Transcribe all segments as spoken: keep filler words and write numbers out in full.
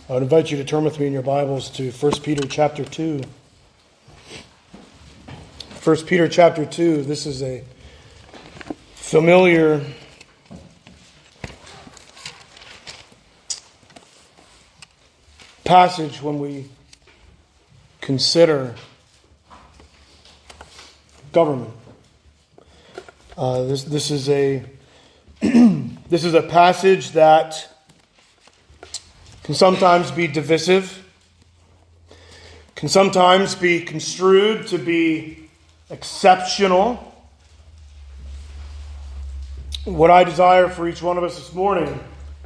I would invite you to turn with me in your Bibles to First Peter chapter two. First Peter chapter two, this is a familiar passage when we consider government. Uh, this this is a this is a passage that can sometimes be divisive, can sometimes be construed to be exceptional. What I desire for each one of us this morning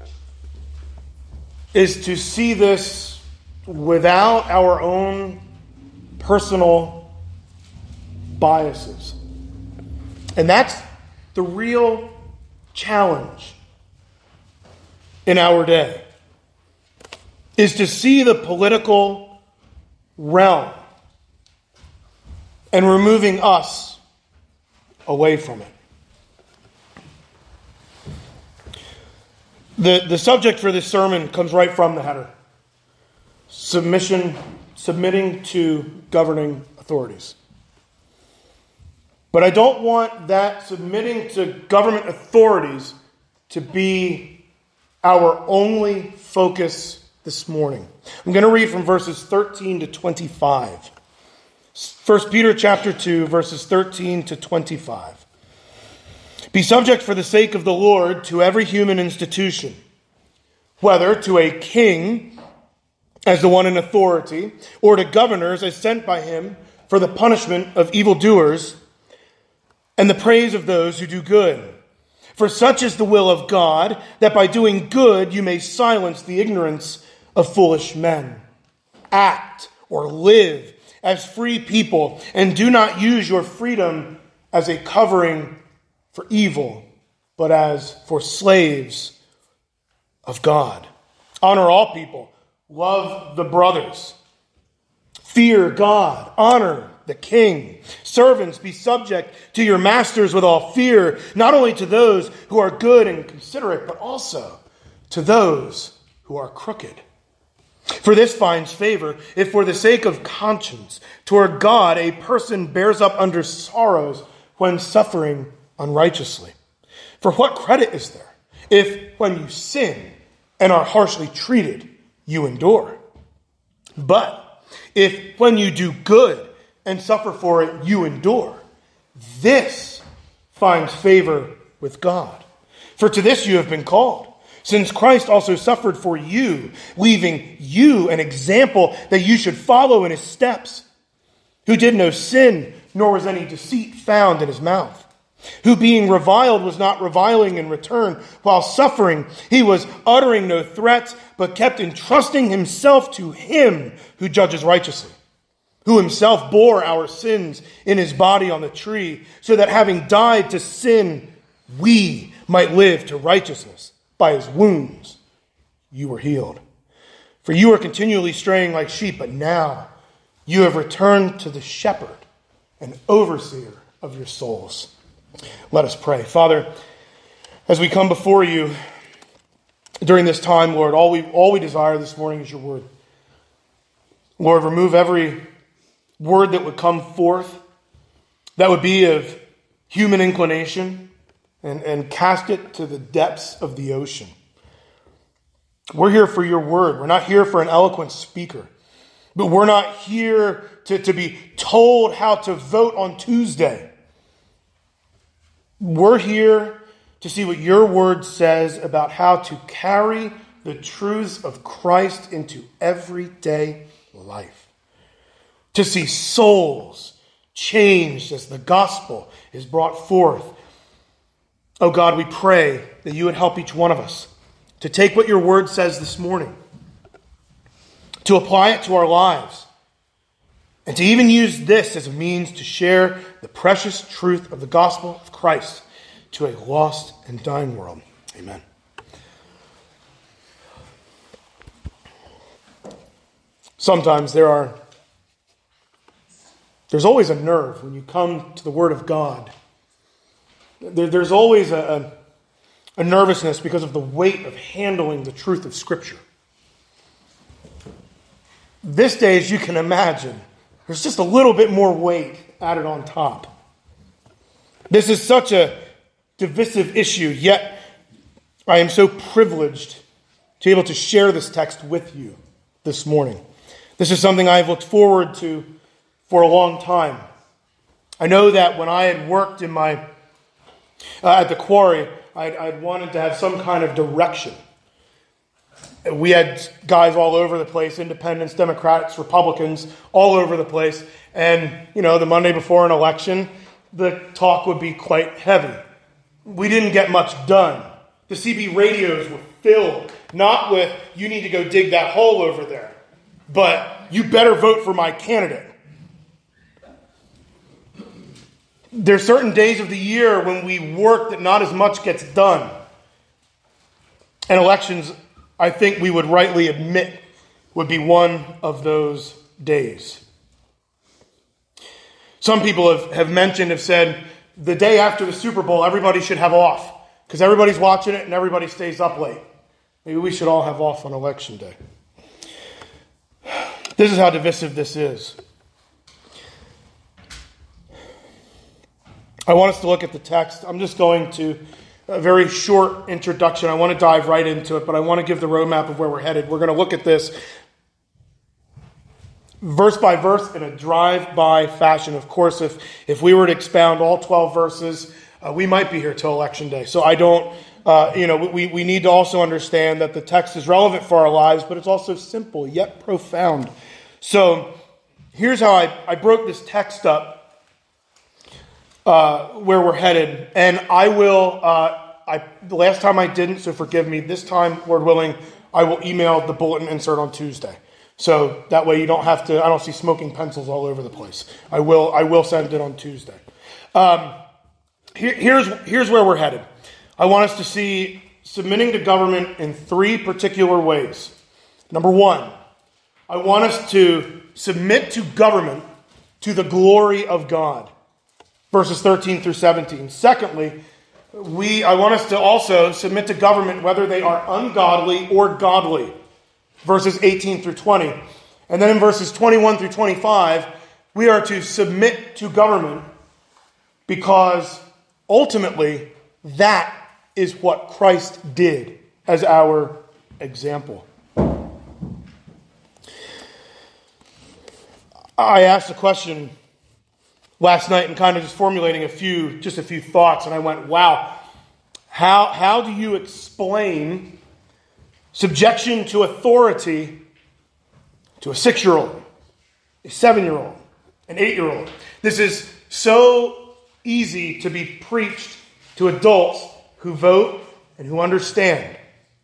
is to see this without our own personal biases. And that's the real challenge in our day, is to see the political realm and removing us away from it. The, the subject for this sermon comes right from the header. Submission, submitting to governing authorities. But I don't want that submitting to government authorities to be our only focus this morning. I'm going to read from verses thirteen to twenty-five. First Peter chapter two, verses thirteen to twenty-five. Be subject for the sake of the Lord to every human institution, whether to a king as the one in authority, or to governors as sent by him for the punishment of evildoers and the praise of those who do good. For such is the will of God, that by doing good you may silence the ignorance of foolish men. Act or live as free people, and do not use your freedom as a covering for evil, but as for slaves of God. Honor all people. Love the brothers. Fear God. Honor the king. Servants, be subject to your masters with all fear, not only to those who are good and considerate, but also to those who are crooked. For this finds favor if for the sake of conscience toward God a person bears up under sorrows when suffering unrighteously. For what credit is there if when you sin and are harshly treated, you endure? But if when you do good and suffer for it, you endure, this finds favor with God. For to this you have been called, since Christ also suffered for you, leaving you an example that you should follow in his steps, who did no sin, nor was any deceit found in his mouth, who being reviled was not reviling in return, while suffering he was uttering no threats, but kept entrusting himself to him who judges righteously, who himself bore our sins in his body on the tree, so that having died to sin, we might live to righteousness. By his wounds you were healed. For you were continually straying like sheep, but now you have returned to the shepherd and overseer of your souls. Let us pray. Father, as we come before you during this time, Lord, all we, all we desire this morning is your word. Lord, remove every word that would come forth that would be of human inclination, and, and cast it to the depths of the ocean. We're here for your word. We're not here for an eloquent speaker. But we're not here to, to be told how to vote on Tuesday. We're here to see what your word says about how to carry the truths of Christ into everyday life. To see souls changed as the gospel is brought forth. Oh God, we pray that you would help each one of us to take what your word says this morning, to apply it to our lives, and to even use this as a means to share the precious truth of the gospel of Christ to a lost and dying world. Amen. Sometimes there are, there's always a nerve when you come to the Word of God. There, there's always a, a, a nervousness because of the weight of handling the truth of Scripture. this day, as you can imagine, there's just a little bit more weight added on top. This is such a divisive issue, yet I am so privileged to be able to share this text with you this morning. This is something I've looked forward to for a long time. I know that when I had worked in my uh, at the quarry, I'd, I'd wanted to have some kind of direction. We had guys all over the place, independents, Democrats, Republicans, all over the place. And, you know, the Monday before an election, the talk would be quite heavy. We didn't get much done. The C B radios were filled, not with, you need to go dig that hole over there, but you better vote for my candidate. There's certain days of the year when we work that not as much gets done. And elections, I think we would rightly admit, would be one of those days. Some people have, have mentioned, have said, the day after the Super Bowl, everybody should have off, because everybody's watching it and everybody stays up late. Maybe we should all have off on election day. This is how divisive this is. I want us to look at the text. I'm just going to, a very short introduction. I want to dive right into it, but I want to give the roadmap of where we're headed. We're going to look at this verse by verse in a drive-by fashion. Of course, if, if we were to expound all twelve verses, uh, we might be here till election day. So I don't, uh, you know, we, we need to also understand that the text is relevant for our lives, but it's also simple yet profound. So here's how I, I broke this text up. Uh, where we're headed, and I will, uh, I the last time I didn't, so forgive me. This time, Lord willing, I will email the bulletin insert on Tuesday. So that way you don't have to, I don't see smoking pencils all over the place. I will I will send it on Tuesday. Um, here, here's, here's where we're headed. I want us to see submitting to government in three particular ways. Number one, I want us to submit to government to the glory of God. Verses thirteen through seventeen. Secondly, we I want us to also submit to government whether they are ungodly or godly. Verses eighteen through twenty. And then in verses twenty-one through twenty-five, we are to submit to government because ultimately that is what Christ did as our example. I asked the question last night and kind of just formulating a few, just a few thoughts, and I went, wow, how, how do you explain subjection to authority to a six-year-old, a seven-year-old, an eight-year-old? This is so easy to be preached to adults who vote and who understand.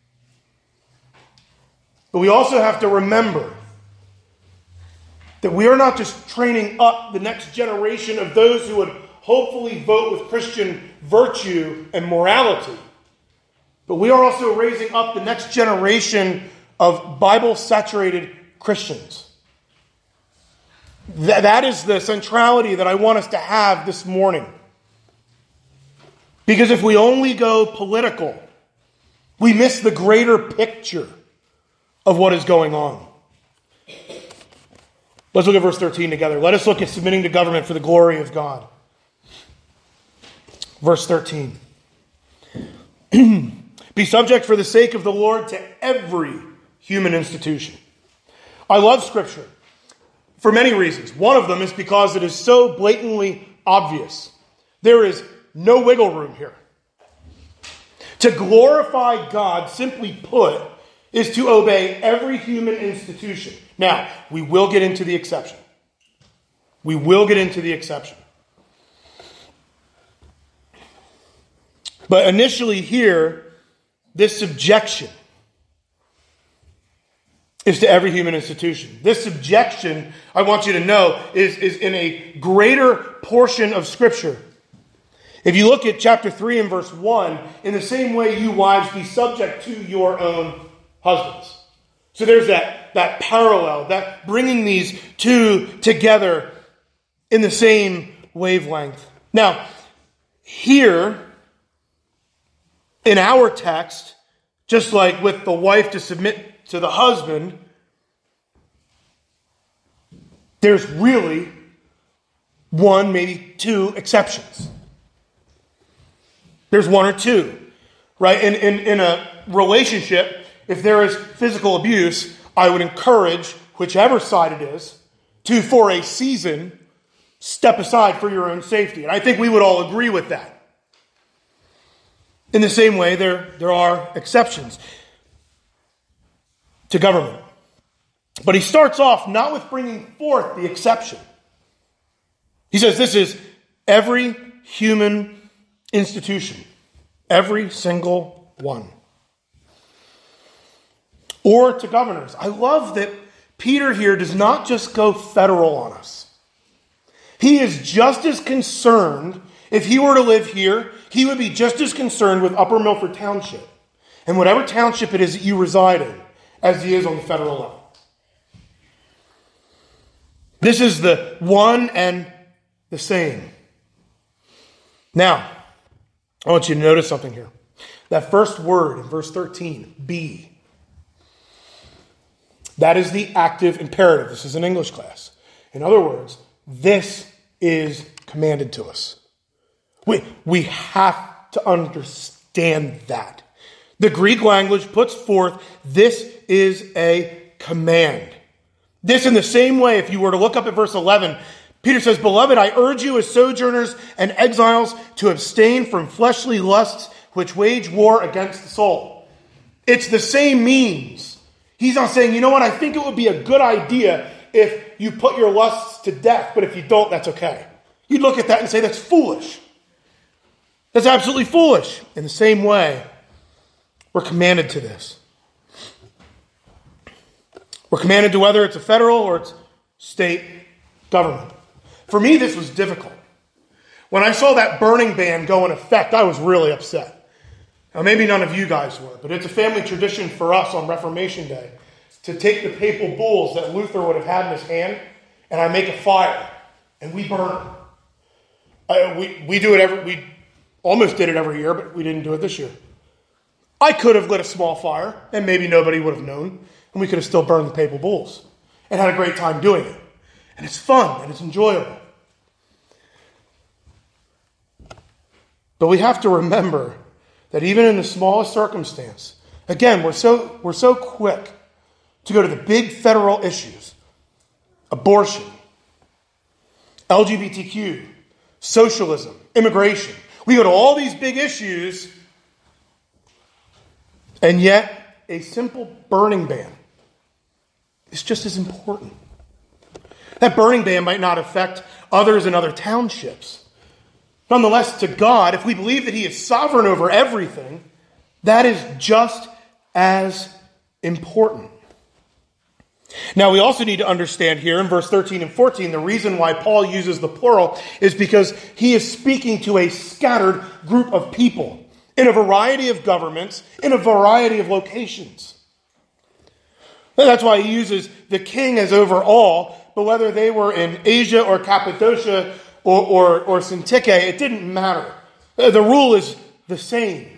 But we also have to remember that we are not just training up the next generation of those who would hopefully vote with Christian virtue and morality, but we are also raising up the next generation of Bible-saturated Christians. Th- that is the centrality that I want us to have this morning. Because if we only go political, we miss the greater picture of what is going on. Let's look at verse thirteen together. Let us look at submitting to government for the glory of God. Verse thirteen. Be subject for the sake of the Lord to every human institution. I love Scripture for many reasons. One of them is because it is so blatantly obvious. There is no wiggle room here. To glorify God, simply put, is to obey every human institution. Now, we will get into the exception. We will get into the exception. But initially here, this subjection is to every human institution. This subjection, I want you to know, is, is in a greater portion of Scripture. If you look at chapter three and verse one, in the same way you wives be subject to your own husbands. So there's that, that parallel, that bringing these two together in the same wavelength. Now, here, in our text, just like with the wife to submit to the husband, there's really one, maybe two exceptions. There's one or two, right? In, in, in a relationship, if there is physical abuse, I would encourage whichever side it is to, for a season, step aside for your own safety. And I think we would all agree with that. In the same way, there, there are exceptions to government. But he starts off not with bringing forth the exception. He says this is every human institution. Every single one. Or to governors. I love that Peter here does not just go federal on us. He is just as concerned, if he were to live here, he would be just as concerned with Upper Milford Township and whatever township it is that you reside in as he is on the federal level. This is the one and the same. Now, I want you to notice something here. That first word in verse thirteen, be. That is the active imperative. This is an English class. In other words, this is commanded to us. We, we have to understand that. The Greek language puts forth, this is a command. This in the same way, if you were to look up at verse eleven, Peter says, Beloved, I urge you as sojourners and exiles to abstain from fleshly lusts which wage war against the soul. It's the same means. He's not saying, you know what, I think it would be a good idea if you put your lusts to death, but if you don't, that's okay. You'd look at that and say, that's foolish. That's absolutely foolish. In the same way, we're commanded to this. We're commanded to whether it's a federal or it's state government. For me, this was difficult. When I saw that burning ban go in effect, I was really upset. Now, maybe none of you guys were, but it's a family tradition for us on Reformation Day to take the papal bulls that Luther would have had in his hand, and I make a fire, and we burn them. Uh, we, we do it every, we almost did it every year, but we didn't do it this year. I could have lit a small fire, and maybe nobody would have known, and we could have still burned the papal bulls and had a great time doing it. And it's fun, and it's enjoyable. But we have to remember that even in the smallest circumstance, again, we're so, we're so quick to go to the big federal issues. Abortion, L G B T Q, socialism, immigration. We go to all these big issues, and yet a simple burning ban is just as important. That burning ban might not affect others in other townships. Nonetheless, to God, if we believe that He is sovereign over everything, that is just as important. Now, we also need to understand here in verse thirteen and fourteen, the reason why Paul uses the plural is because he is speaking to a scattered group of people in a variety of governments, in a variety of locations. And that's why he uses the king as over all, but whether they were in Asia or Cappadocia or, or, or Syntyche, it didn't matter. The rule is the same.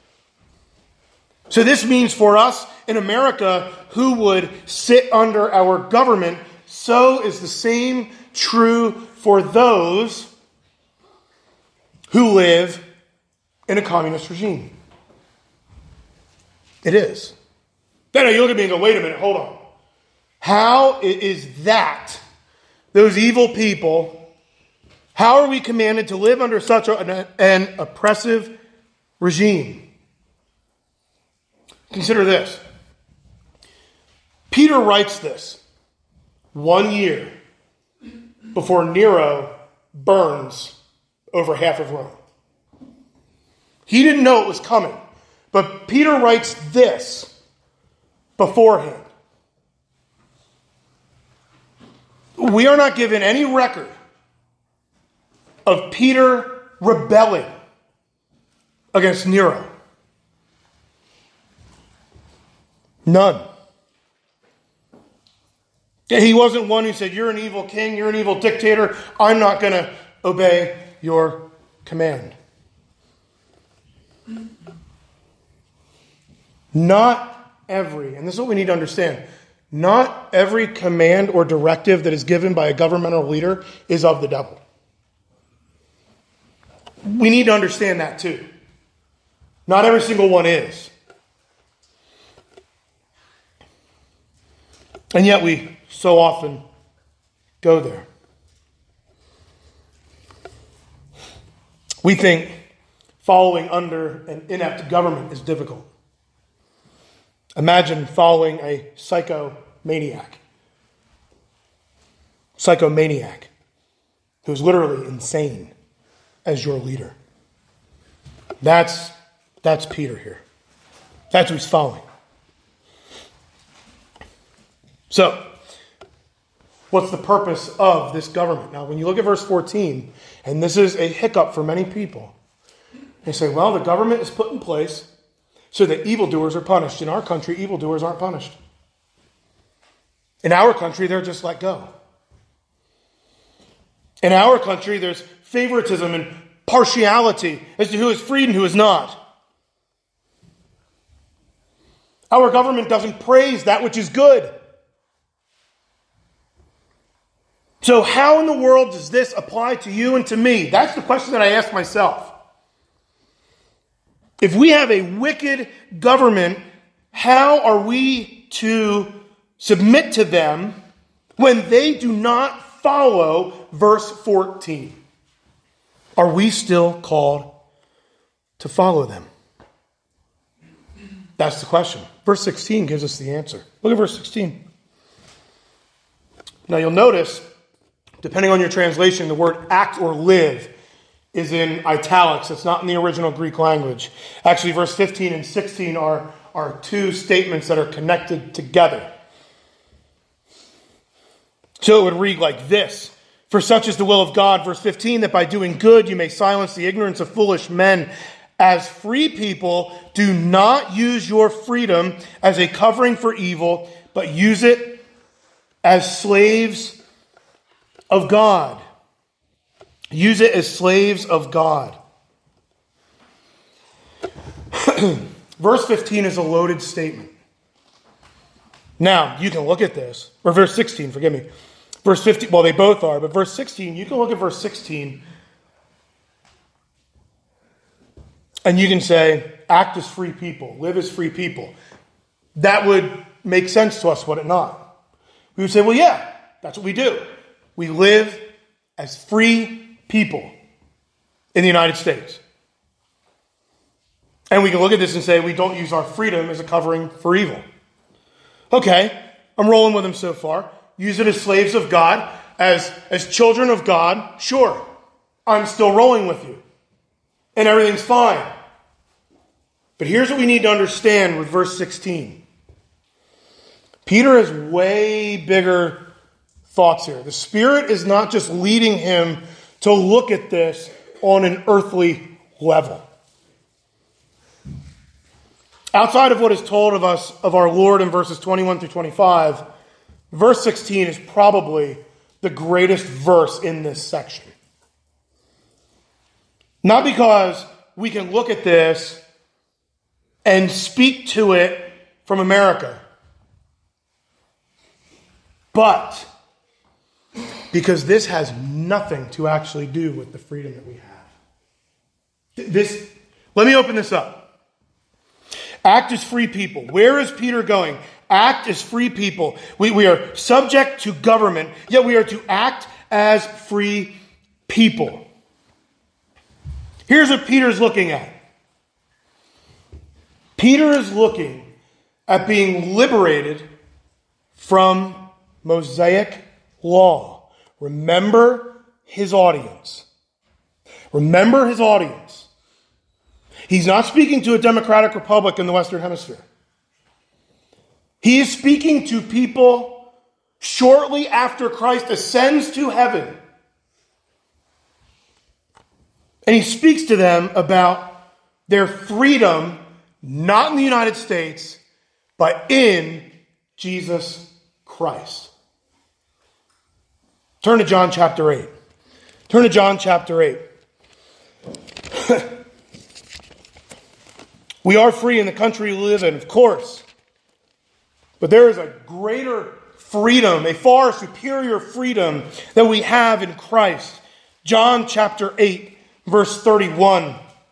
So this means for us in America who would sit under our government, so is the same true for those who live in a communist regime. It is. Then you look at me and go, wait a minute, hold on. How is that, those evil people, how are we commanded to live under such an, an oppressive regime? Consider this. Peter writes this one year before Nero burns over half of Rome. He didn't know it was coming, but Peter writes this beforehand. We are not given any record of Peter rebelling against Nero. None. He wasn't one who said, you're an evil king, you're an evil dictator, I'm not going to obey your command. Not every, and this is what we need to understand, not every command or directive that is given by a governmental leader is of the devil. We need to understand that too. Not every single one is. And yet we so often go there. We think following under an inept government is difficult. Imagine following a psychomaniac. Psychomaniac who's literally insane as your leader. That's, that's Peter here. That's who he's following. So, what's the purpose of this government? Now, when you look at verse fourteen, and this is a hiccup for many people, they say, well, the government is put in place so that evildoers are punished. In our country, evildoers aren't punished. In our country, they're just let go. In our country, there's favoritism and partiality as to who is freed and who is not. Our government doesn't praise that which is good. So how in the world does this apply to you and to me? That's the question that I ask myself. If we have a wicked government, how are we to submit to them when they do not follow verse fourteen? Are we still called to follow them? That's the question. Verse sixteen gives us the answer. Look at verse sixteen. Now you'll notice, depending on your translation, the word act or live is in italics. It's not in the original Greek language. Actually, verse fifteen and sixteen are, are two statements that are connected together. So it would read like this. For such is the will of God, verse fifteen, that by doing good you may silence the ignorance of foolish men. As free people, do not use your freedom as a covering for evil, but use it as slaves of God. Use it as slaves of God. Verse fifteen is a loaded statement. Now, you can look at this. Or verse sixteen, forgive me. Verse fifteen, well, they both are, but verse sixteen, you can look at verse sixteen and you can say, act as free people, live as free people. That would make sense to us, would it not? We would say, well, yeah, that's what we do. We live as free people in the United States. And we can look at this and say, we don't use our freedom as a covering for evil. Okay, I'm rolling with them so far. Use it as slaves of God, as, as children of God. Sure, I'm still rolling with you. And everything's fine. But here's what we need to understand with verse sixteen. Peter has way bigger thoughts here. The Spirit is not just leading him to look at this on an earthly level. Outside of what is told of us, of our Lord in verses twenty-one through twenty-five, verse sixteen is probably the greatest verse in this section. Not because we can look at this and speak to it from America, but because this has nothing to actually do with the freedom that we have. This, let me open this up. Act as free people. Where is Peter going? Act as free people. We, we are subject to government, yet we are to act as free people. Here's what Peter's looking at. Peter is looking at being liberated from Mosaic law. Remember his audience. Remember his audience. He's not speaking to a democratic republic in the Western Hemisphere. He is speaking to people shortly after Christ ascends to heaven. And he speaks to them about their freedom, not in the United States, but in Jesus Christ. Turn to John chapter eight. Turn to John chapter eight. We are free in the country we live in, of course. But there is a greater freedom, a far superior freedom that we have in Christ. John chapter eight, verse thirty-one.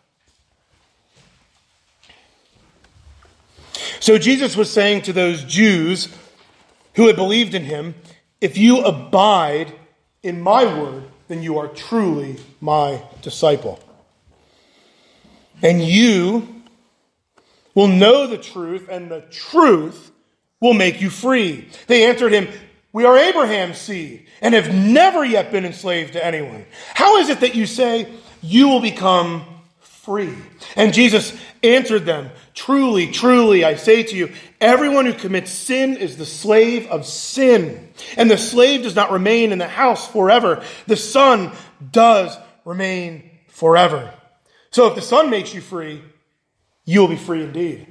So Jesus was saying to those Jews who had believed in him, if you abide in my word, then you are truly my disciple. And you will know the truth, and the truth will make you free. They answered him, we are Abraham's seed and have never yet been enslaved to anyone. How is it that you say you will become free? And Jesus answered them, truly, truly, I say to you, everyone who commits sin is the slave of sin. And the slave does not remain in the house forever. The Son does remain forever. So if the Son makes you free, you will be free indeed.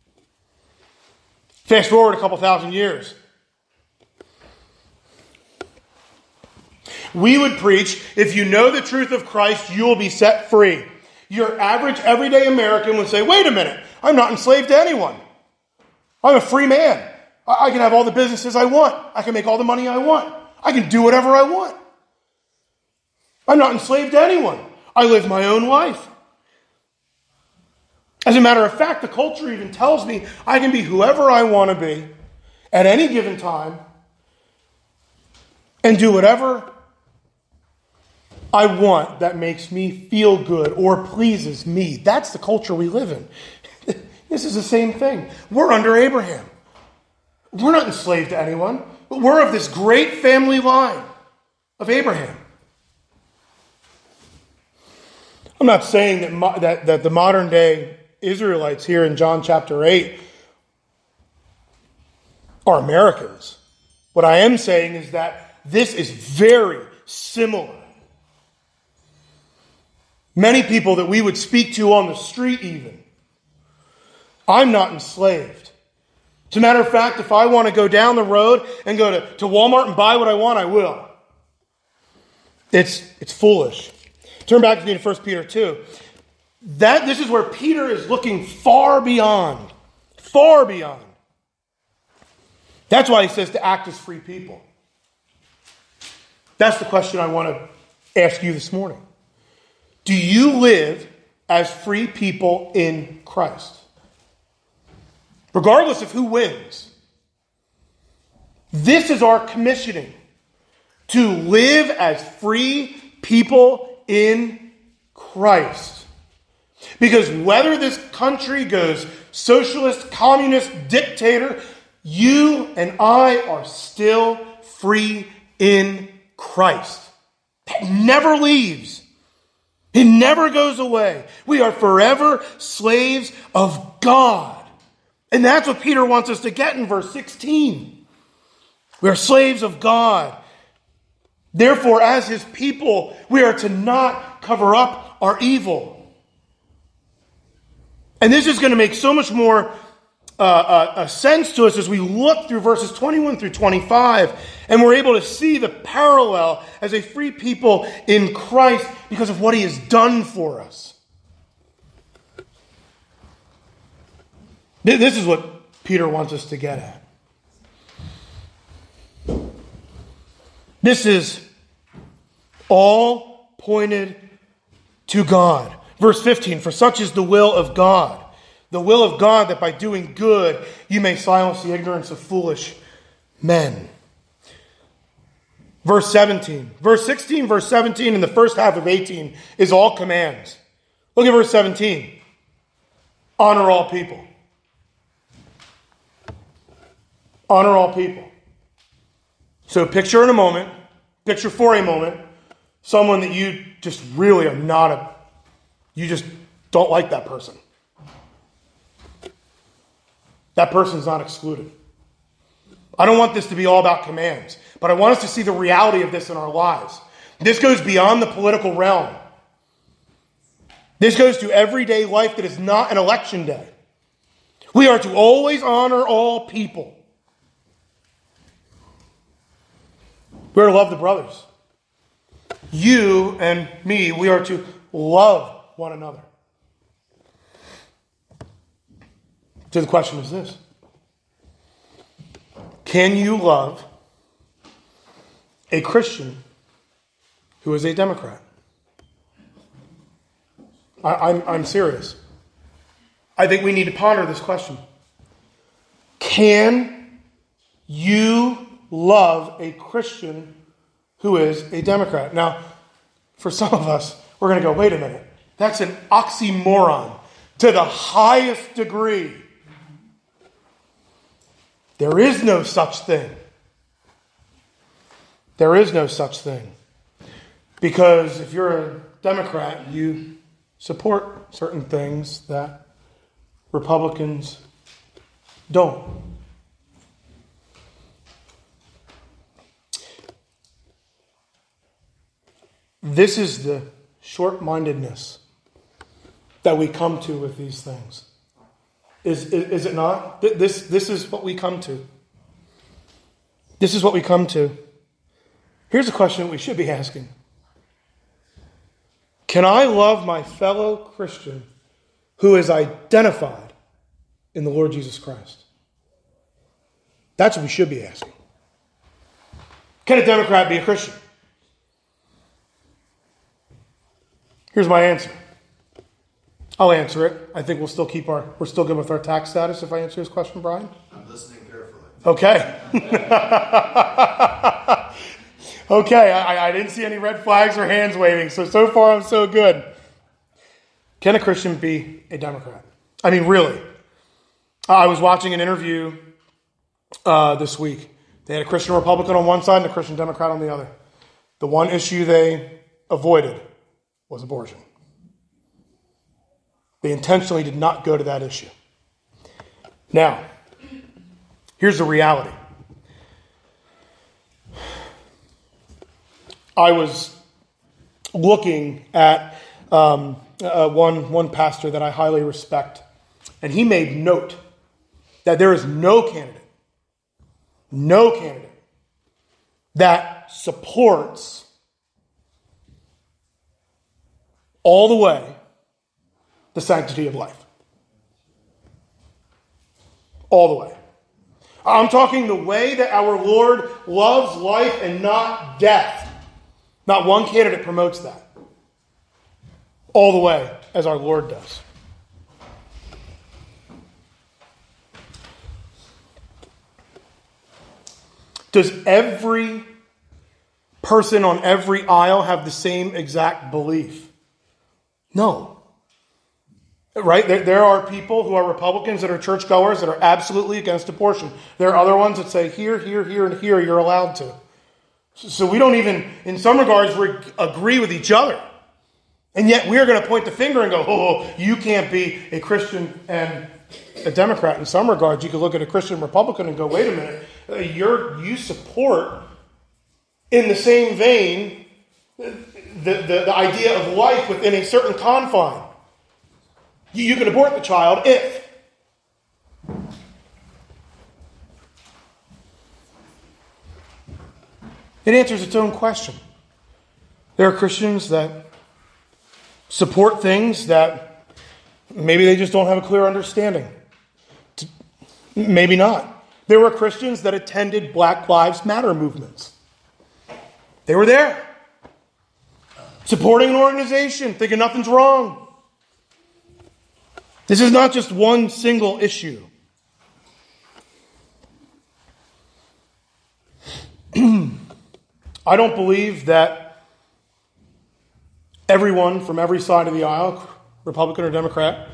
Fast forward a couple thousand years. We would preach, if you know the truth of Christ, you will be set free. Your average, everyday American would say, wait a minute, I'm not enslaved to anyone. I'm a free man. I can have all the businesses I want. I can make all the money I want. I can do whatever I want. I'm not enslaved to anyone. I live my own life. As a matter of fact, the culture even tells me I can be whoever I want to be at any given time and do whatever I want that makes me feel good or pleases me. That's the culture we live in. This is the same thing. We're under Abraham. We're not enslaved to anyone, but we're of this great family line of Abraham. I'm not saying that, mo- that, that the modern day Israelites here in John chapter eight are Americans. What I am saying is that this is very similar. Many people that we would speak to on the street even. I'm not enslaved. As a matter of fact, if I want to go down the road and go to, to Walmart and buy what I want, I will. It's, it's foolish. Turn back to me to First Peter two. That, this is where Peter is looking far beyond. Far beyond. That's why he says to act as free people. That's the question I want to ask you this morning. Do you live as free people in Christ? Regardless of who wins. This is our commissioning. To live as free people in Christ. Because whether this country goes socialist, communist, dictator, you and I are still free in Christ. That never leaves. It never goes away. We are forever slaves of God. And that's what Peter wants us to get in verse sixteen. We are slaves of God. Therefore, as his people, we are to not cover up our evil. And this is going to make so much more uh, uh, a sense to us as we look through verses twenty-one through twenty-five, and we're able to see the parallel as a free people in Christ because of what he has done for us. This is what Peter wants us to get at. This is all pointed to God. Verse fifteen, for such is the will of God. The will of God that by doing good you may silence the ignorance of foolish men. Verse seventeen. Verse sixteen, verse seventeen, and the first half of eighteen is all commands. Look at verse seventeen. Honor all people. Honor all people. So picture in a moment, picture for a moment, someone that you just really are not a, you just don't like that person. That person's not excluded. I don't want this to be all about commands, but I want us to see the reality of this in our lives. This goes beyond the political realm. This goes to everyday life that is not an election day. We are to always honor all people. We are to love the brothers. You and me, we are to love one another. So the question is this. Can you love a Christian who is a Democrat? I, I'm, I'm serious. I think we need to ponder this question. Can you love a Christian who is a Democrat? Now, for some of us, we're going to go, wait a minute. That's an oxymoron to the highest degree. There is no such thing. There is no such thing. Because if you're a Democrat, you support certain things that Republicans don't. This is the short-mindedness that we come to with these things. Is, is, is it not? This, this is what we come to. This is what we come to. Here's a question that we should be asking. Can I love my fellow Christian who is identified in the Lord Jesus Christ? That's what we should be asking. Can a Democrat be a Christian? Here's my answer. I'll answer it. I think we'll still keep our, we're still good with our tax status if I answer this question, Brian. I'm listening carefully. Okay. Okay, I, I didn't see any red flags or hands waving, so, so far I'm so good. Can a Christian be a Democrat? I mean, really. I was watching an interview uh, this week. They had a Christian Republican on one side and a Christian Democrat on the other. The one issue they avoided was abortion. They intentionally did not go to that issue. Now, here's the reality. I was looking at um, uh, one, one pastor that I highly respect, and he made note that there is no candidate, no candidate that supports all the way the sanctity of life. All the way. I'm talking the way that our Lord loves life and not death. Not one candidate promotes that. All the way, as our Lord does. Does every person on every aisle have the same exact belief? No. Right? There, there are people who are Republicans that are churchgoers that are absolutely against abortion. There are other ones that say here, here, here, and here you're allowed to. So we don't even, in some regards, we agree with each other. And yet we're going to point the finger and go, oh, you can't be a Christian and a Democrat. In some regards, you could look at a Christian Republican and go, wait a minute, you're, you support, in the same vein, the, the, the idea of life within a certain confine. You, you can abort the child if. It answers its own question. There are Christians that support things that maybe they just don't have a clear understanding. Maybe not. There were Christians that attended Black Lives Matter movements. They were there, supporting an organization, thinking nothing's wrong. This is not just one single issue. I don't believe that everyone from every side of the aisle, Republican or Democrat,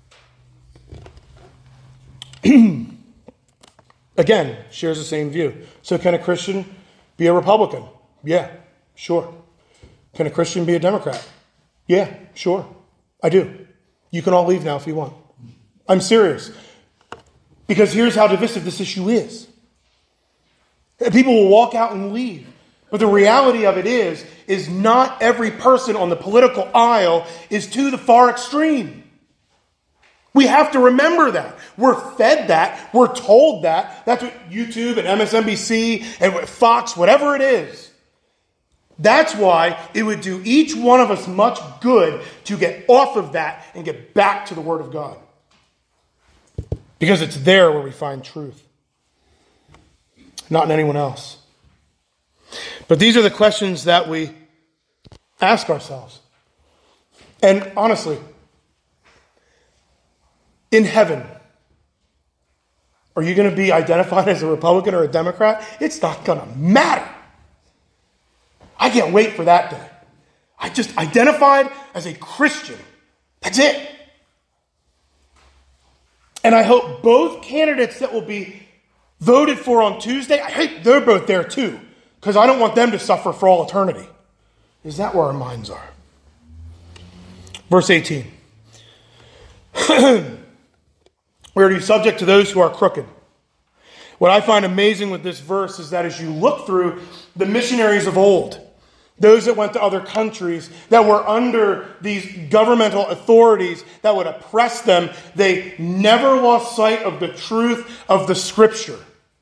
again, shares the same view. So can a Christian be a Republican? Yeah, sure. Can a Christian be a Democrat? Yeah, sure. I do. You can all leave now if you want. I'm serious. Because here's how divisive this issue is. People will walk out and leave. But the reality of it is, is not every person on the political aisle is to the far extreme. We have to remember that. We're fed that. We're told that. That's what YouTube and M S N B C and Fox, whatever it is. That's why it would do each one of us much good to get off of that and get back to the Word of God. Because it's there where we find truth. not in anyone else. But these are the questions that we ask ourselves. And honestly, in heaven, are you going to be identified as a Republican or a Democrat? It's not going to matter. I can't wait for that day. I just identified as a Christian. That's it. And I hope both candidates that will be voted for on Tuesday, I hope they're both there too, because I don't want them to suffer for all eternity. Is that where our minds are? Verse eighteen. We are to be subject to those who are crooked. What I find amazing with this verse is that as you look through the missionaries of old, those that went to other countries that were under these governmental authorities that would oppress them, they never lost sight of the truth of the Scripture.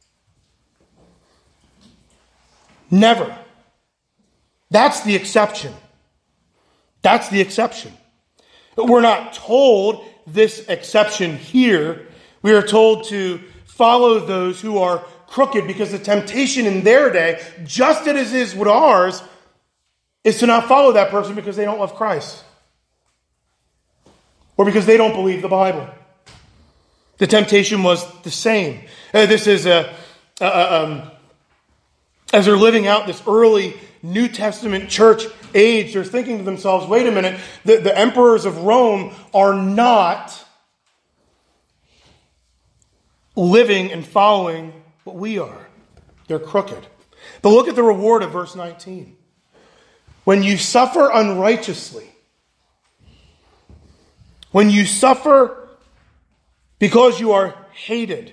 Never. That's the exception. That's the exception. We're not told this exception here. We are told to follow those who are crooked because the temptation in their day, just as it is with ours, is to not follow that person because they don't love Christ. Or because they don't believe the Bible. The temptation was the same. Uh, this is a, a um, as they're living out this early New Testament church age, they're thinking to themselves, wait a minute, the, the emperors of Rome are not living and following what we are. They're crooked. But look at the reward of verse nineteen. When you suffer unrighteously, when you suffer because you are hated,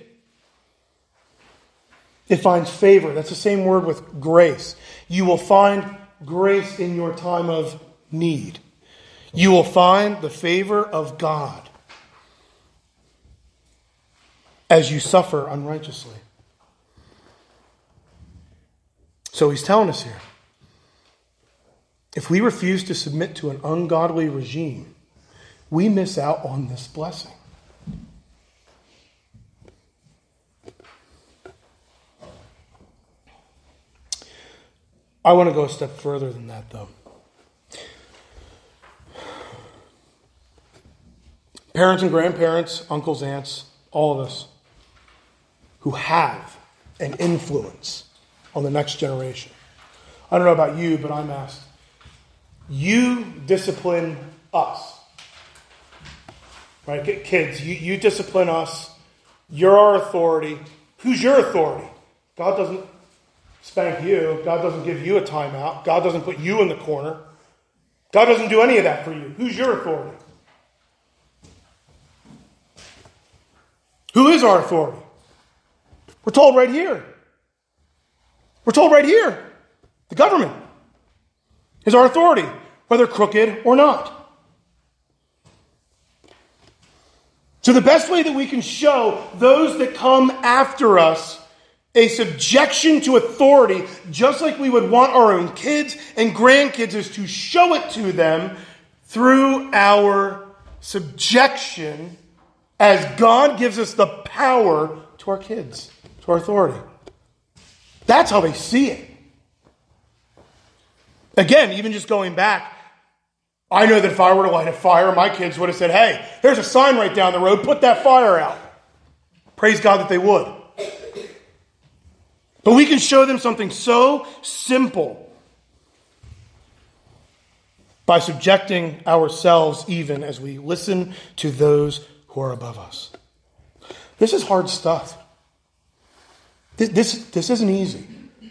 it finds favor. That's the same word with grace. You will find grace in your time of need. You will find the favor of God as you suffer unrighteously. So he's telling us here, if we refuse to submit to an ungodly regime, we miss out on this blessing. I want to go a step further than that, though. Parents and grandparents, uncles, aunts, all of us who have an influence on the next generation. I don't know about you, but I'm asked, you discipline us. Right? Kids, you, you discipline us. You're our authority. Who's your authority? God doesn't spank you. God doesn't give you a timeout. God doesn't put you in the corner. God doesn't do any of that for you. Who's your authority? Who is our authority? We're told right here. We're told right here. The government is our authority, whether crooked or not. So the best way that we can show those that come after us a subjection to authority, just like we would want our own kids and grandkids, is to show it to them through our subjection as God gives us the power to our kids, to our authority. That's how they see it. Again, even just going back, I know that if I were to light a fire, my kids would have said, hey, there's a sign right down the road, put that fire out. Praise God that they would. But we can show them something so simple by subjecting ourselves even as we listen to those who are above us. This is hard stuff. This, this, this isn't easy.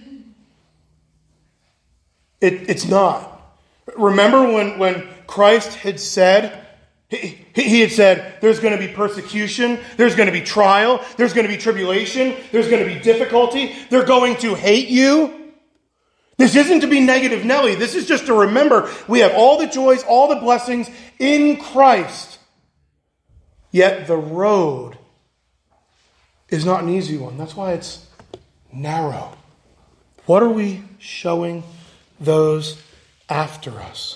It, it's not. Remember when, when Christ had said, he, he had said, there's going to be persecution, there's going to be trial, there's going to be tribulation, there's going to be difficulty, they're going to hate you. This isn't to be negative Nelly. This is just to remember we have all the joys, all the blessings in Christ. Yet the road is not an easy one. That's why it's narrow. What are we showing those after us?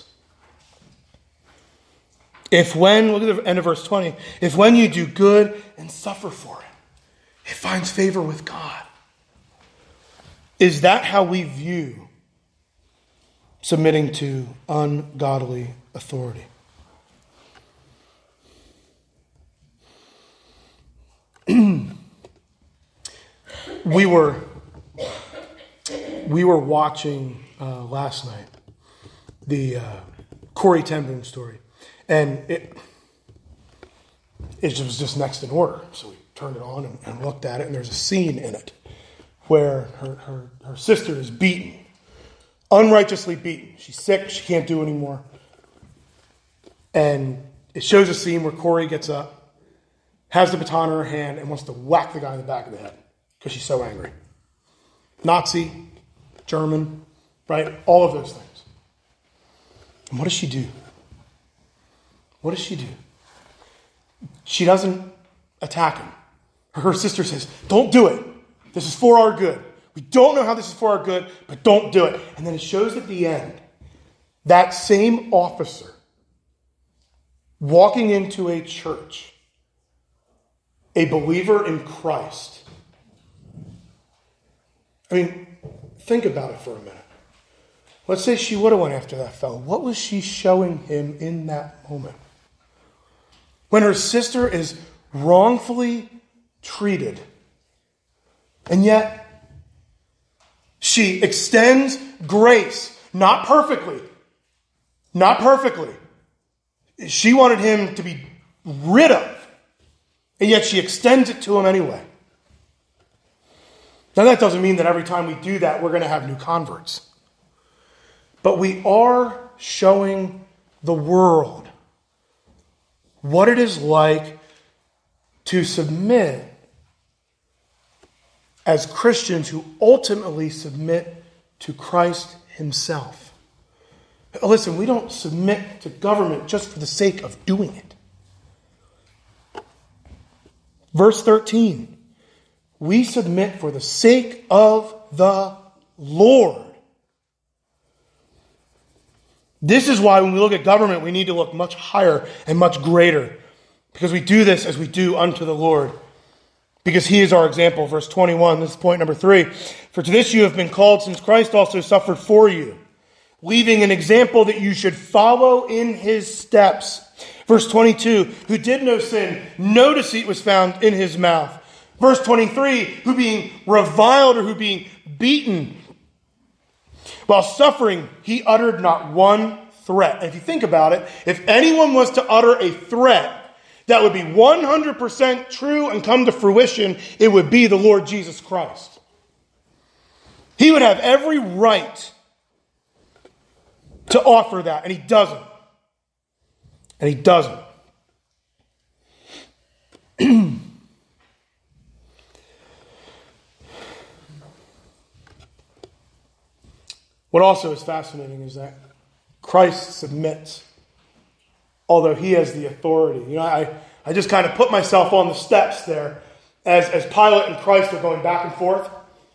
If when, look at the end of verse twenty, if when you do good and suffer for it, it finds favor with God. Is that how we view submitting to ungodly authority? we were we were watching uh, last night the uh, Corrie ten Boom story, and it it was just next in order. So we turned it on and, and looked at it, and there's a scene in it where her, her, her sister is beaten, unrighteously beaten. She's sick, she can't do anymore. And it shows a scene where Corrie gets up, has the baton in her hand, and wants to whack the guy in the back of the head because she's so angry. Nazi, German, right? All of those things. And what does she do? What does she do? She doesn't attack him. Her sister says, don't do it. This is for our good. We don't know how this is for our good, but don't do it. And then it shows at the end, that same officer walking into a church, a believer in Christ. I mean, think about it for a minute. Let's say she would have went after that fellow. What was she showing him in that moment? When her sister is wrongfully treated, and yet she extends grace, not perfectly, not perfectly. She wanted him to be rid of, and yet she extends it to him anyway. Now that doesn't mean that every time we do that, we're going to have new converts. But we are showing the world what it is like to submit as Christians who ultimately submit to Christ himself. Listen, we don't submit to government just for the sake of doing it. Verse thirteen, we submit for the sake of the Lord. This is why when we look at government, we need to look much higher and much greater, because we do this as we do unto the Lord. Because he is our example. Verse twenty-one, this is point number three. For to this you have been called, since Christ also suffered for you, leaving an example that you should follow in his steps. Verse twenty-two, who did no sin, no deceit was found in his mouth. Verse twenty-three, who being reviled or who being beaten, while suffering, he uttered not one threat. And if you think about it, if anyone was to utter a threat that would be one hundred percent true and come to fruition, it would be the Lord Jesus Christ. He would have every right to offer that, and he doesn't. And he doesn't. What also is fascinating is that Christ submits, although he has the authority. You know, I, I just kind of put myself on the steps there as, as Pilate and Christ are going back and forth.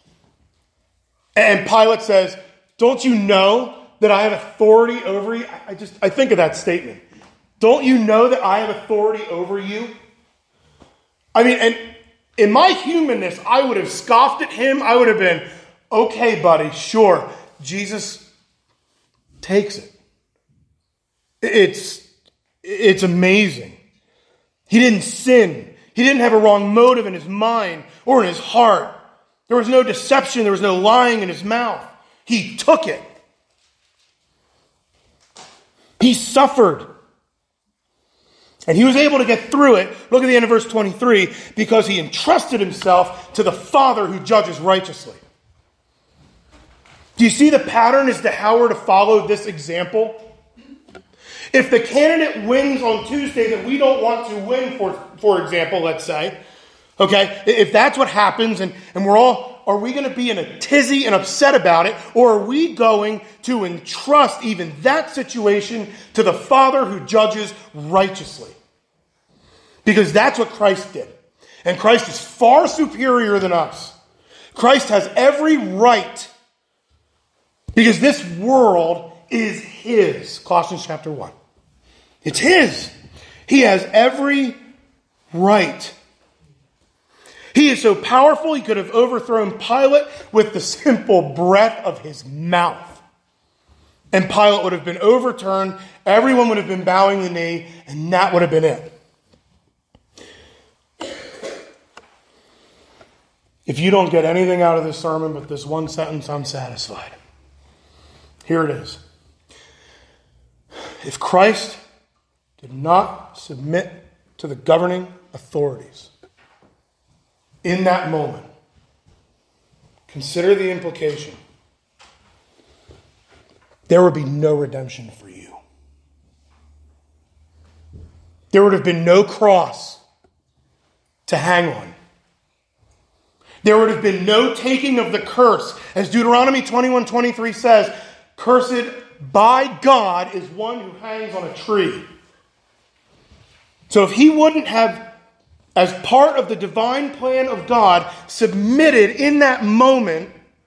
And Pilate says, don't you know that I have authority over you? I just, I think of that statement. Don't you know that I have authority over you? I mean, and in my humanness, I would have scoffed at him. I would have been, okay, buddy, sure. Jesus takes it. It's, it's amazing. He didn't sin. He didn't have a wrong motive in his mind or in his heart. There was no deception. There was no lying in his mouth. He took it. He suffered. And he was able to get through it. Look at the end of verse twenty-three. Because he entrusted himself to the Father who judges righteously. Do you see the pattern as to how we're to follow this example? If the candidate wins on Tuesday that we don't want to win, for, for example, let's say, okay, if that's what happens and, and we're all, are we going to be in a tizzy and upset about it? Or are we going to entrust even that situation to the Father who judges righteously? Because that's what Christ did. And Christ is far superior than us. Christ has every right, because this world is his. Colossians chapter one. It's his. He has every right He is so powerful, he could have overthrown Pilate with the simple breath of his mouth. And Pilate would have been overturned, everyone would have been bowing the knee, and that would have been it. If you don't get anything out of this sermon but this one sentence, I'm satisfied. Here it is. If Christ did not submit to the governing authorities in that moment, consider the implication. There would be no redemption for you. There would have been no cross to hang on. There would have been no taking of the curse. As Deuteronomy twenty-one twenty-three says, cursed by God is one who hangs on a tree. So if he wouldn't have, as part of the divine plan of God, submitted in that moment,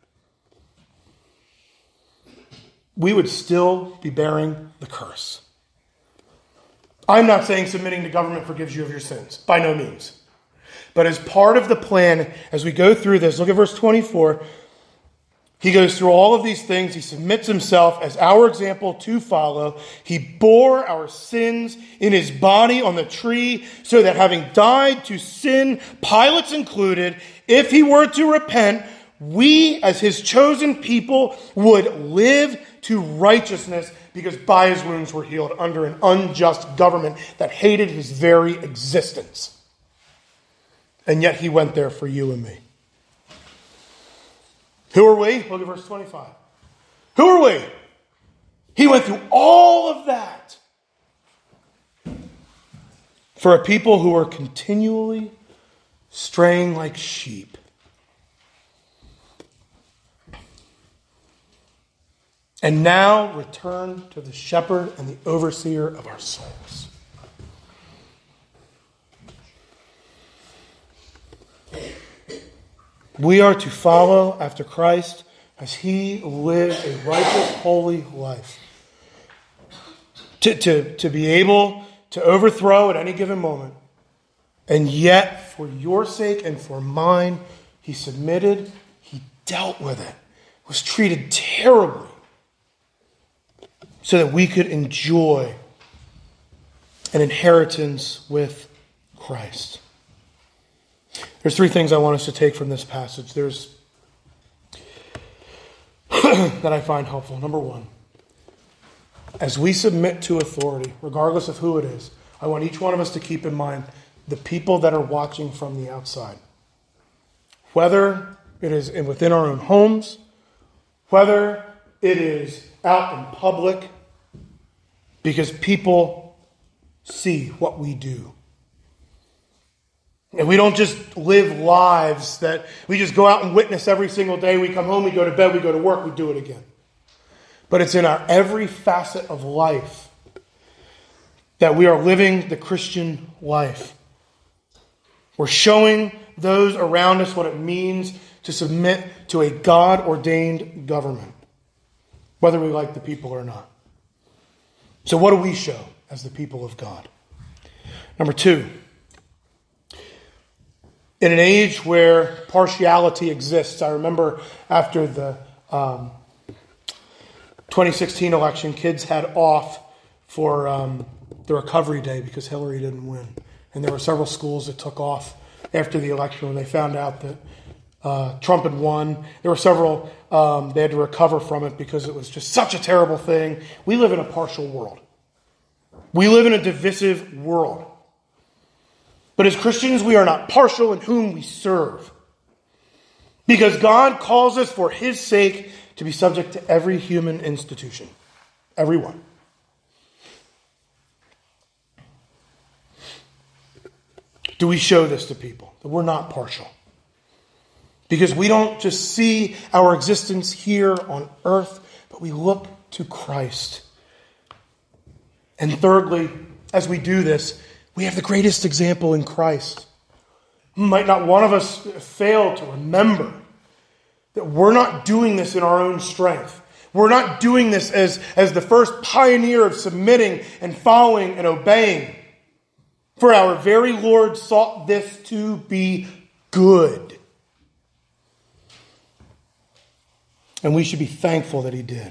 we would still be bearing the curse. I'm not saying submitting to government forgives you of your sins. By no means. But as part of the plan, as we go through this, look at verse twenty-four. He goes through all of these things. He submits himself as our example to follow. He bore our sins in his body on the tree so that having died to sin, Pilate's included, if he were to repent, we as his chosen people would live to righteousness because by his wounds we're healed under an unjust government that hated his very existence. And yet he went there for you and me. Who are we? Look at verse twenty-five. Who are we? He went through all of that for a people who are continually straying like sheep. And now return to the shepherd and the overseer of our souls. We are to follow after Christ as he lived a righteous, holy life. To, to, to be able to overthrow at any given moment. And yet, for your sake and for mine, he submitted, he dealt with it, was treated terribly, so that we could enjoy an inheritance with Christ. There's three things I want us to take from this passage. There's that I find helpful. Number one, as we submit to authority, regardless of who it is, I want each one of us to keep in mind the people that are watching from the outside. Whether it is within our own homes, whether it is out in public, because people see what we do. And we don't just live lives that we just go out and witness every single day. We come home, we go to bed, we go to work, we do it again. But it's in our every facet of life that we are living the Christian life. We're showing those around us what it means to submit to a God-ordained government, whether we like the people or not. So what do we show as the people of God? Number two, in an age where partiality exists, I remember after the um, twenty sixteen election, kids had off for um, the recovery day because Hillary didn't win. And there were several schools that took off after the election when they found out that uh, Trump had won. There were several, um, they had to recover from it because it was just such a terrible thing. We live in a partial world. We live in a divisive world. But as Christians, we are not partial in whom we serve. Because God calls us for his sake to be subject to every human institution. Everyone. Do we show this to people? That we're not partial. Because we don't just see our existence here on earth, but we look to Christ. And thirdly, as we do this, we have the greatest example in Christ. Might not one of us fail to remember that we're not doing this in our own strength. We're not doing this as, as the first pioneer of submitting and following and obeying. For our very Lord sought this to be good. And we should be thankful that he did.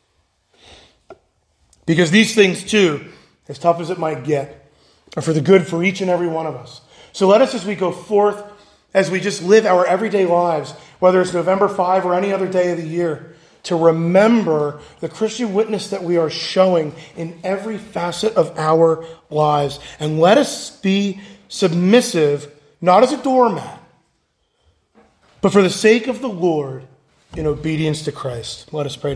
Because these things too, as tough as it might get, are for the good for each and every one of us. So let us, as we go forth, as we just live our everyday lives, whether it's November fifth or any other day of the year, to remember the Christian witness that we are showing in every facet of our lives. And let us be submissive, not as a doormat, but for the sake of the Lord, in obedience to Christ. Let us pray.